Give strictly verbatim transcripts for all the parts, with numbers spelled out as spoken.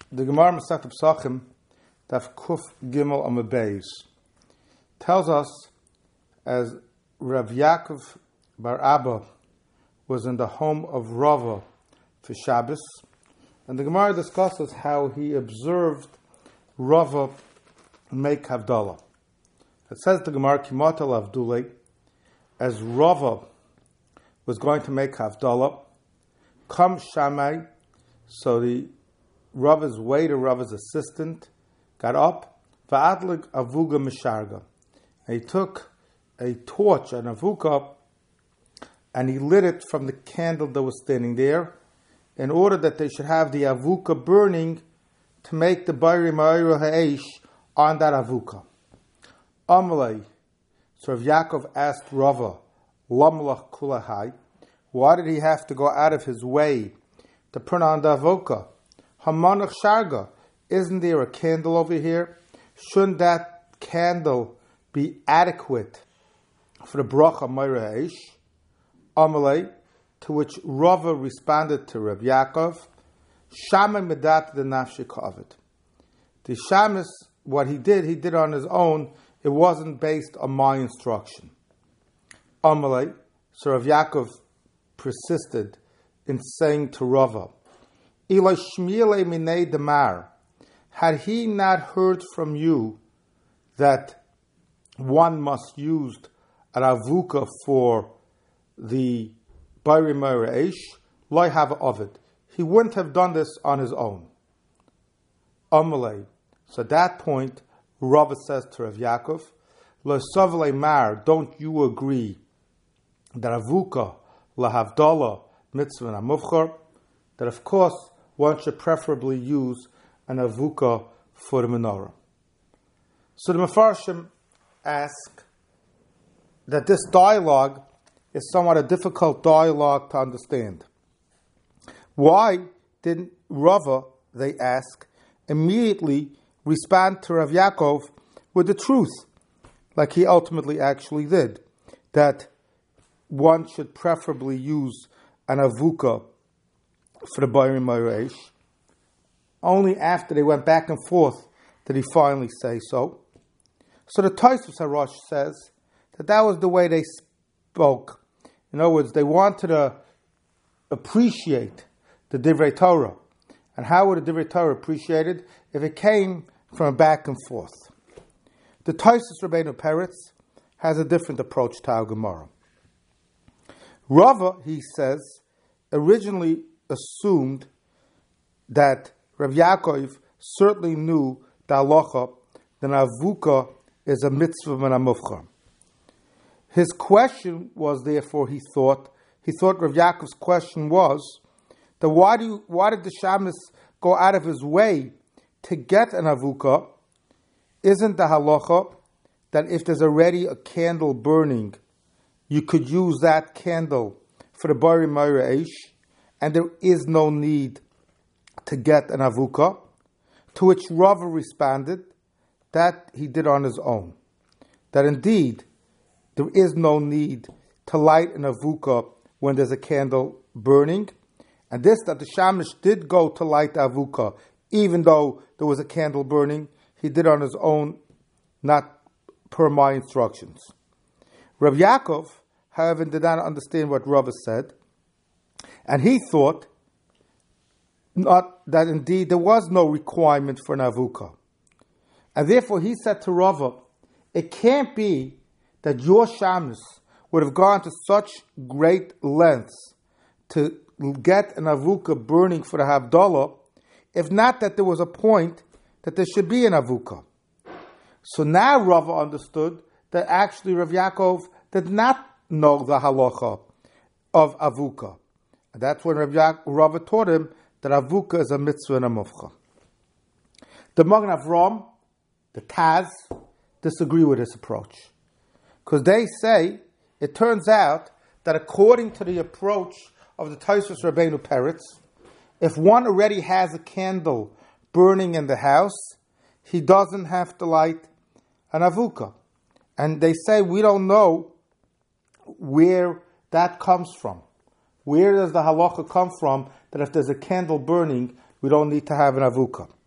The Gemara Masechet Pesachim, Daf Kuf Gimel Amud Beis, tells us as Rav Yaakov Bar Abba was in the home of Rava for Shabbos, and the Gemara discusses how he observed Rava make Havdalah. It says the Gemara Kimatal Avdulei, as Rava was going to make Havdalah, come Shammai, so the Rava's waiter, Rava's assistant, got up, va'adlik avuga misharga. And he took a torch, an avuka, and he lit it from the candle that was standing there, in order that they should have the avuka burning to make the bayri ma'ira ha'esh on that avuka. Amalei, so Rav Yaakov asked Rava, lamlach kulahai, why did he have to go out of his way to put on the avuka? Hamanach sharga, isn't there a candle over here? Shouldn't that candle be adequate for the bracha ma'ira ha'esh? Amalei, to which Rava responded to Rav Yaakov, Shammai medat the nafshi kavod. The Shamus, what he did, he did on his own. It wasn't based on my instruction. Amalei, so Rav Yaakov persisted in saying to Rava, Ilai shmiele minei demar, had he not heard from you that one must use an avuka for the bayri ma'ira ha'esh, loy have ovid. He wouldn't have done this on his own. Amalei. So at that point, Rava says to Rav Yaakov, lo savle mar, don't you agree that avuka lahavdalah mitzvah amuvchar, that of course one should preferably use an avuka for the menorah. So the Mefarshim ask that this dialogue is somewhat a difficult dialogue to understand. Why didn't Rava, they ask, immediately respond to Rav Yaakov with the truth, like he ultimately actually did, that one should preferably use an avuka for the bayri ma'ira ha'esh? Only after they went back and forth did he finally say so. So the Tosfos HaRosh says that that was the way they spoke. In other words, they wanted to appreciate the Divrei Torah. And how would the Divrei Torah appreciate it? If it came from back and forth. The Tosfos Rabbeinu Peretz has a different approach to our Gemara. Rava, he says, originally assumed that Rav Yaakov certainly knew the halacha that avuka is a mitzvah min hamuvchar. His question was, therefore, he thought, he thought Rav Yaakov's question was, that why do you, why did the Shamus go out of his way to get an avuka? Isn't the halacha that if there's already a candle burning, you could use that candle for the bayri ma'ira ha'esh, and there is no need to get an avuka? To which Rava responded that he did on his own. That indeed, there is no need to light an avuka when there's a candle burning. And this, that the Shamish did go to light the avuka, even though there was a candle burning, he did on his own, not per my instructions. Rav Yaakov, however, did not understand what Rava said, and he thought not that indeed there was no requirement for an avuka. And therefore he said to Rava, it can't be that your Shamus would have gone to such great lengths to get an avuka burning for the Havdalah, if not that there was a point that there should be an avuka. So now Rava understood that actually Rav Yaakov did not know the halacha of avuka. And that's when Rav Ya- Rava taught him that avuka is a mitzvah and a mufcha. The Magen Avraham, the Taz, disagree with this approach. Because they say, it turns out that according to the approach of the Tosfos Rabbeinu Peretz, if one already has a candle burning in the house, he doesn't have to light an avuka. And they say, we don't know where that comes from. Where does the halacha come from that if there's a candle burning, we don't need to have an avuka?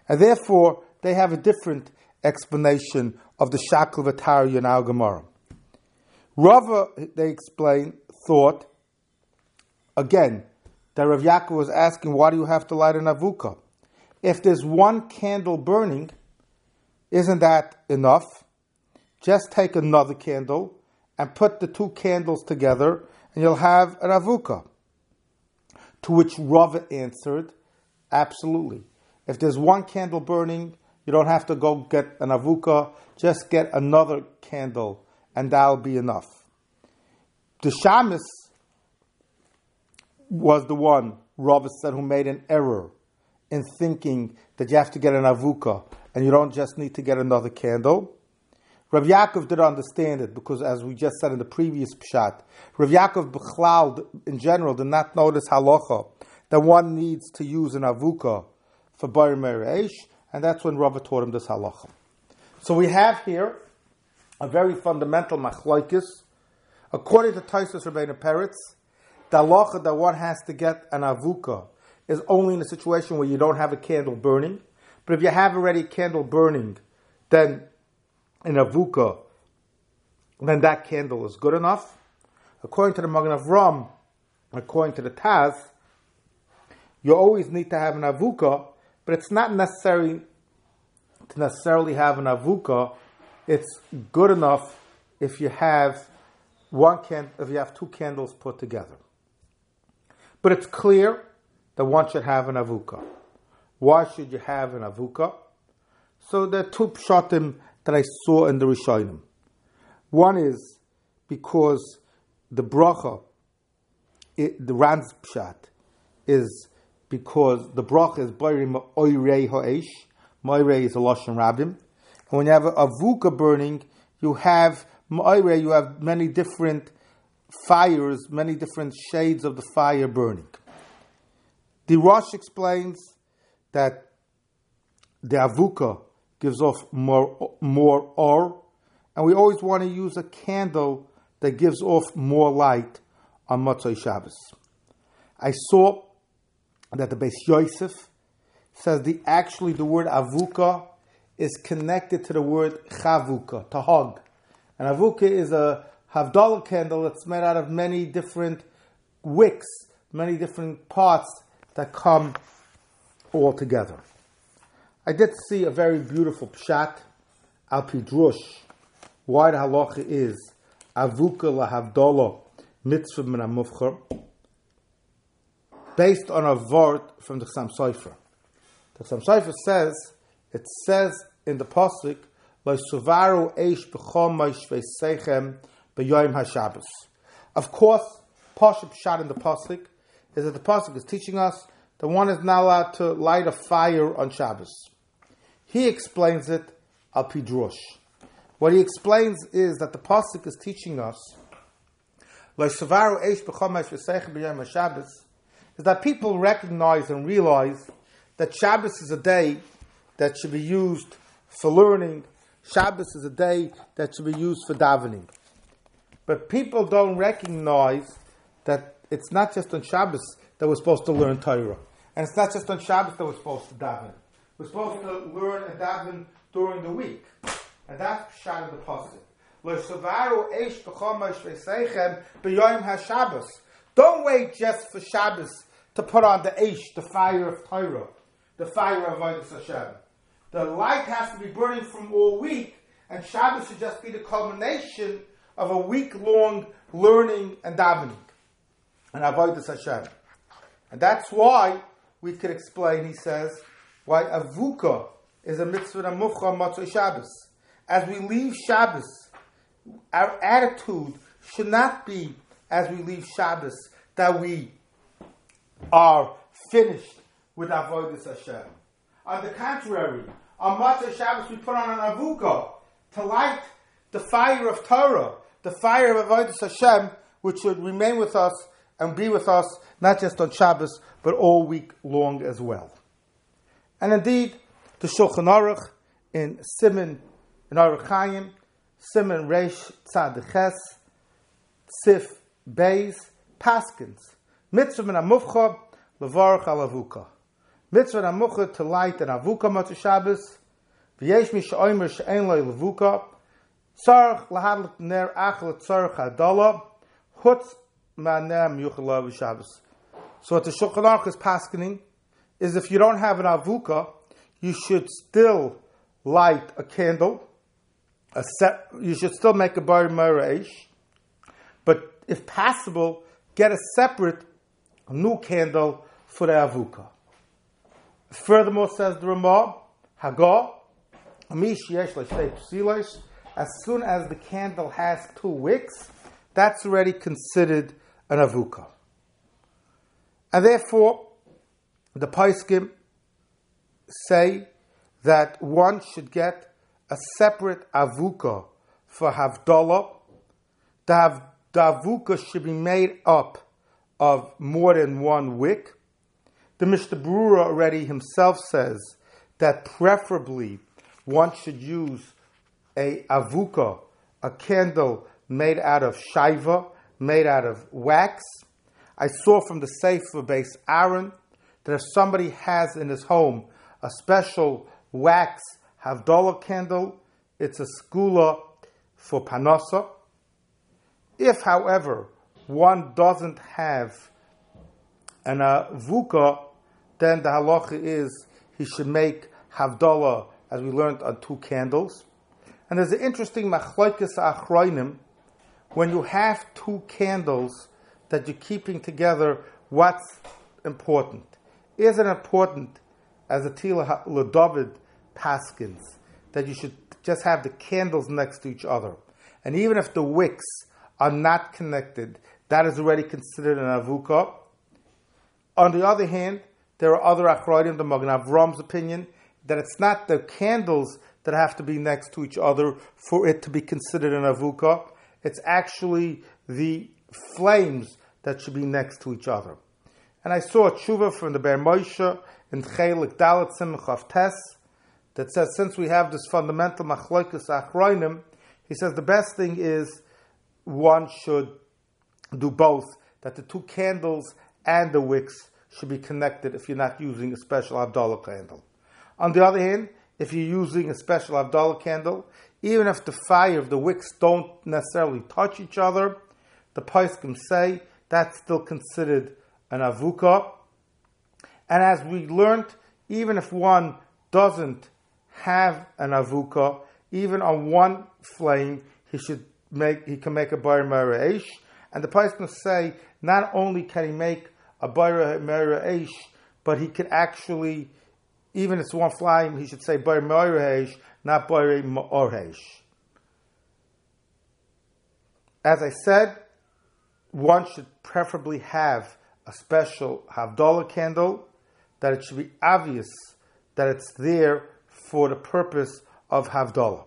And therefore, they have a different explanation of the Shakel V'Tar in our Gemara. Rava, they explain, thought, again, that Rav Yaakov was asking, why do you have to light an avuka? If there's one candle burning, isn't that enough? Just take another candle and put the two candles together and you'll have an avuka. To which Rava answered, absolutely. If there's one candle burning, you don't have to go get an avuka, just get another candle and that'll be enough. The Shamis was the one, Rava said, who made an error in thinking that you have to get an avuka and you don't just need to get another candle. Rav Yaakov didn't understand it because, as we just said in the previous pshat, Rav Yaakov B'chlal, in general, did not notice halacha that one needs to use an avuka for Bar Mereish, and that's when Rava taught him this halacha. So we have here a very fundamental machlokes. According to Tosfos Rabbeinu Peretz, the halacha that one has to get an avuka is only in a situation where you don't have a candle burning. But if you have already a candle burning, then an avuka, then that candle is good enough. According to the Magen Avram, according to the Taz, you always need to have an avuka, but it's not necessary to necessarily have an avuka. It's good enough if you have one can if you have two candles put together. But it's clear that one should have an avuka. Why should you have an avuka? So there are two pshatim that I saw in the Rishonim. One is because the bracha, it, the Ran's pshat, is because the bracha is Bayri Ma'oirei Ha'esh. Ma'oirei is a Lashon Rabbim. And when you have a avuka burning, you have Ma'oirei, you have many different fires, many different shades of the fire burning. The Rosh explains that the avuka gives off more more or, and we always want to use a candle that gives off more light on Motzei Shabbos. I saw that the Beis Yosef says the actually the word avuka is connected to the word chavuka, to hug. And avuka is a Havdalah candle that's made out of many different wicks, many different parts that come all together. I did see a very beautiful pshat, al pi drush, why the halacha is avuka lahavdalah mitzvah min hamufchar, based on a vort from the Chassam Sofer. The Chassam Sofer says, it says in the pasuk, lo suvaru eish b'chomash v'seichem b'yoyim haShabbos. Of course, pasuk pshat in the pasuk is that the pasuk is teaching us that one is not allowed to light a fire on Shabbos. He explains it al pi drush. What he explains is that the pasuk is teaching us lo suvaru eish b'chomash v'seichem b'yoyim haShabbos, is that people recognize and realize that Shabbos is a day that should be used for learning. Shabbos is a day that should be used for davening. But people don't recognize that it's not just on Shabbos that we're supposed to learn Torah. And it's not just on Shabbos that we're supposed to daven. We're supposed to learn and daven during the week. And that's pshat in the pasuk. Lo savaru eish b'chomash v'seichem b'yoyim haShabbos. Don't wait just for Shabbos to put on the eish, the fire of Torah, the fire of Avodas Hashem. The light has to be burning from all week, and Shabbos should just be the culmination of a week-long learning and davening and Avodas Hashem. And that's why we could explain, he says, why avuka is a mitzvah mufcha matzoi Shabbos. As we leave Shabbos, our attitude should not be, as we leave Shabbos, that we are finished with Avodas Hashem. On the contrary, on Motzei Shabbos we put on an avuka to light the fire of Torah, the fire of Avodas Hashem, which should remain with us and be with us not just on Shabbos, but all week long as well. And indeed, the Shulchan Aruch in Siman, in Aruch Chaim, Siman Reish Tzad Ches, Sif Beis, Paskins, Mitzvah min hamufcha levarach al avuka. Mitzvah Amucha to light an avuka Motzei Shabbos. V'yesh mi she'omer she'en lo levuka. Tzarech lahadlik ner achel tzarech hadala. Chutz ma'ner miyuchel v'Shabbos. So what the Shulchan Aruch is paskening is if you don't have an avuka, you should still light a candle. A set, you should still make a bar me'reish, but if possible, get a separate new candle for the avuka. Furthermore, says the Ramah, Hagah, Amish yesh le'shtei psilos, as soon as the candle has two wicks, that's already considered an avuka. And therefore, the Poskim say that one should get a separate avuka for Havdalah. The, hav, the avuka should be made up of more than one wick. The Mishnah Berurah already himself says that preferably one should use a avuka, a candle made out of shaiva, made out of wax. I saw from the Sefer Beis Aaron that if somebody has in his home a special wax Havdalah candle, it's a skula for panasa. If, however, one doesn't have an avuka, then the halacha is he should make Havdalah, as we learned, on two candles. And there's an interesting machlokes achronim. When you have two candles that you're keeping together, what's important? Is it important, as the Tila LeDavid paskins, that you should just have the candles next to each other? And even if the wicks are not connected, that is already considered an avuka. On the other hand, there are other achronim, the Magen Avram's opinion, that it's not the candles that have to be next to each other for it to be considered an avuka. It's actually the flames that should be next to each other. And I saw a tshuva from the Ber Moshe in Chelik Dalet Simcha Chav Tes that says, since we have this fundamental machlokes achronim, he says the best thing is one should do both, that the two candles and the wicks should be connected if you're not using a special Havdalah candle. On the other hand, if you're using a special Havdalah candle, even if the fire of the wicks don't necessarily touch each other, the poskim say that's still considered an avuka. And as we learned, even if one doesn't have an avuka, even on one flame, he should make he can make a bar me'reish. And the poskim say not only can he make a bar me'reish, but he could actually, even if it's one flame, he should say bar me'reish, not bar me'oreish. As I said, one should preferably have a special Havdalah candle, that it should be obvious that it's there for the purpose of Havdalah.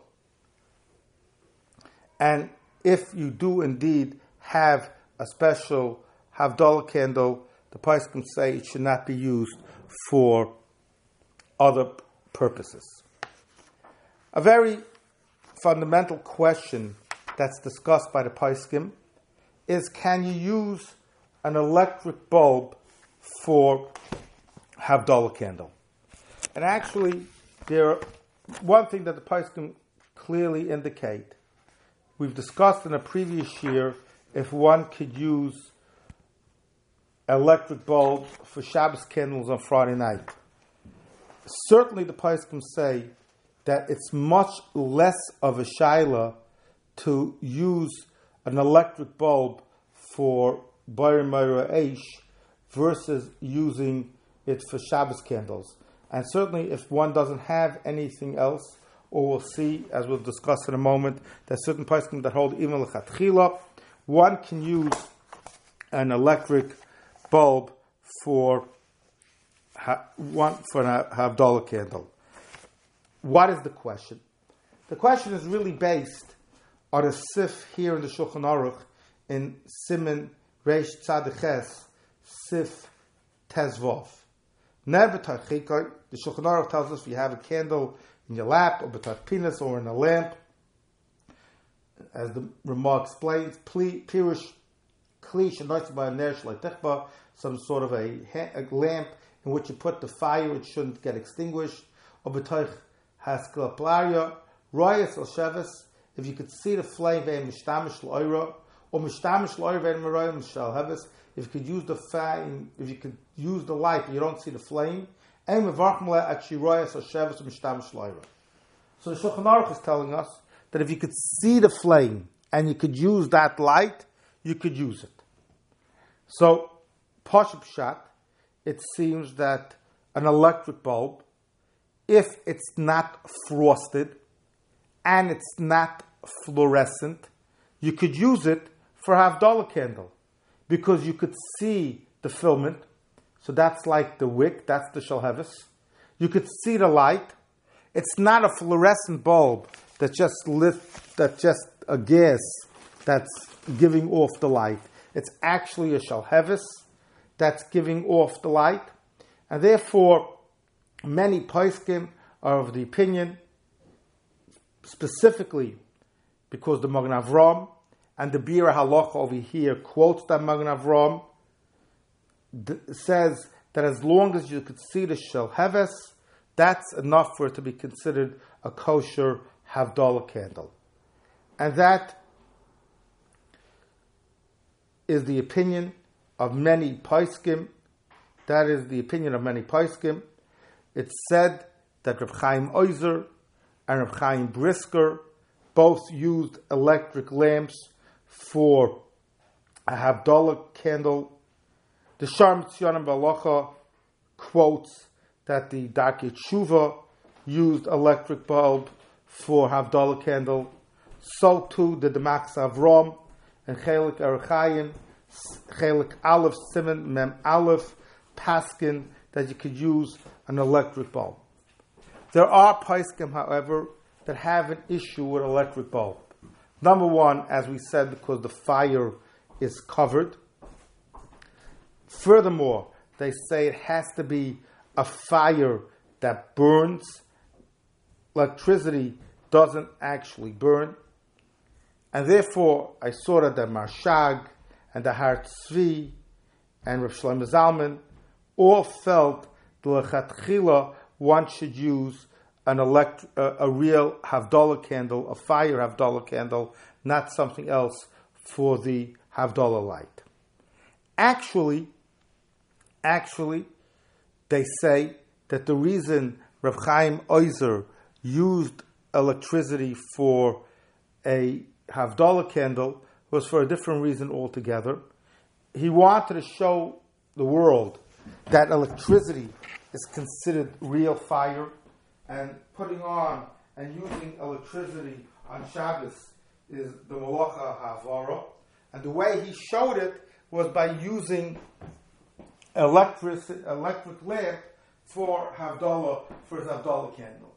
And if you do indeed have a special Havdalah candle, the poskim say it should not be used for other purposes. A very fundamental question that's discussed by the poskim is, can you use an electric bulb for Havdalah candle? And actually, there one thing that the poskim clearly indicate. We've discussed in a previous year if one could use electric bulbs for Shabbos candles on Friday night. Certainly, the poskim say that it's much less of a shaila to use an electric bulb for Bar Me'reish versus using it for Shabbos candles. And certainly if one doesn't have anything else, or we'll see, as we'll discuss in a moment, there's certain poskim that hold even l'chatchila, one can use an electric bulb for ha, one for a Havdalah candle. What is the question? The question is really based on a sif here in the Shulchan Aruch in Siman Reish Tzadiches Sif Tezvov. Never Tarchika, the Shulchan Aruch tells us if you have a candle in your lap, or betar pinas, or in a lamp, as the Ramah explains, Pirush Kli Shenoitz by a Ner Shleitechba, some sort of a, a lamp in which you put the fire, it shouldn't get extinguished. Or b'toich haskelaplaria, royas al shevis, if you could see the flame, ve'en mishtamish l'oira, or mishtamish l'oira ve'en meroyim mishal hevis, if you could use the flame, if you could use the light, but you don't see the flame, en mevarchim le akshi royas al shevis mishtamish l'oira. So the Shulchan Aruch is telling us that if you could see the flame and you could use that light, you could use it. So, Pashup Pshat, it seems that an electric bulb, if it's not frosted and it's not fluorescent, you could use it for Havdalah candle because you could see the filament. So that's like the wick, that's the shalhevis. You could see the light. It's not a fluorescent bulb that just lit, that's just a gas that's giving off the light. It's actually a shalhevis that's giving off the light. And therefore, many poskim are of the opinion, specifically because the Magen Avraham and the Biur Halacha over here quotes that Magen Avraham, says that as long as you could see the shalhevis, that's enough for it to be considered a kosher Havdalah candle. And that is the opinion of many poskim. That is the opinion of many poskim. It's said that Reb Chaim Oizer and Reb Chaim Brisker both used electric lamps for a Havdalah candle. The Sharm Tzionim Balacha quotes that the Darkei Tshuva used electric bulb for Havdalah candle. So too did the Max Avram and Chelik Arachayim, Chelik Aleph Simon Mem Aleph Paskin, that you could use an electric bulb. There are poskim, however, that have an issue with electric bulb. Number one, as we said, because the fire is covered. Furthermore, they say it has to be a fire that burns. Electricity doesn't actually burn. And therefore, I saw that the Marshag and the Har Tzvi and Rav Shlomo Zalman all felt that lechatchila one should use an elect, a, a real Havdalah candle, a fire Havdalah candle, not something else for the Havdalah light. Actually, actually, they say that the reason Reb Chaim Oizer used electricity for a Havdalah candle was for a different reason altogether. He wanted to show the world that electricity is considered real fire, and putting on and using electricity on Shabbos is the Malacha Havara. And the way he showed it was by using electric electric lamp for Havdalah, for his Havdalah candle.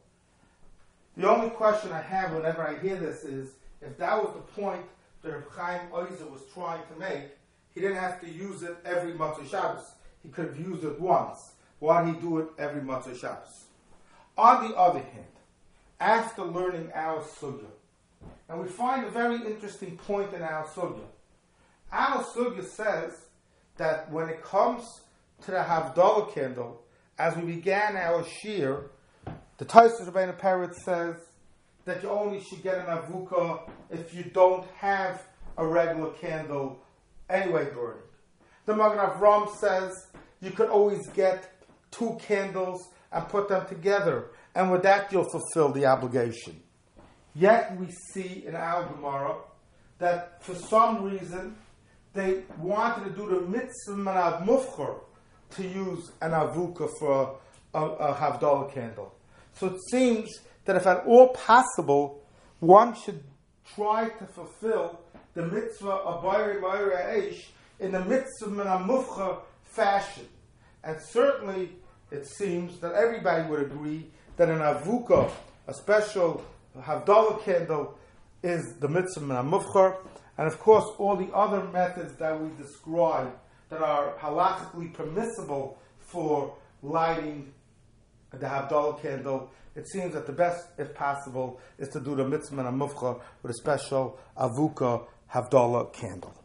The only question I have whenever I hear this is, if that was the point that Reb Chaim Oizer was trying to make, he didn't have to use it every Motzei Shabbos. He could have used it once. Why did he do it every Motzei Shabbos? On the other hand, after learning our sugya, and we find a very interesting point in our sugya. Our sugya says that when it comes to the Havdalah candle, as we began our shir, the Tosfos Rabbeinu Peretz says that you only should get an avuka if you don't have a regular candle anyway burning. The Magen Avraham says you could always get two candles and put them together, and with that you'll fulfill the obligation. Yet we see in our Gemara that for some reason they wanted to do the mitzvah manav mufchar to use an avuka for a, a Havdalah candle. So it seems that if at all possible, one should try to fulfill the mitzvah of Bayri Bayri Aish in the mitzvah manav mufchar fashion. And certainly it seems that everybody would agree that an avuka, a special Havdalah candle, is the mitzvah manav mufchar. And of course, all the other methods that we describe that are halachically permissible for lighting the Havdalah candle, it seems that the best, if possible, is to do the mitzvah manav mufchar with a special avuka Havdalah candle.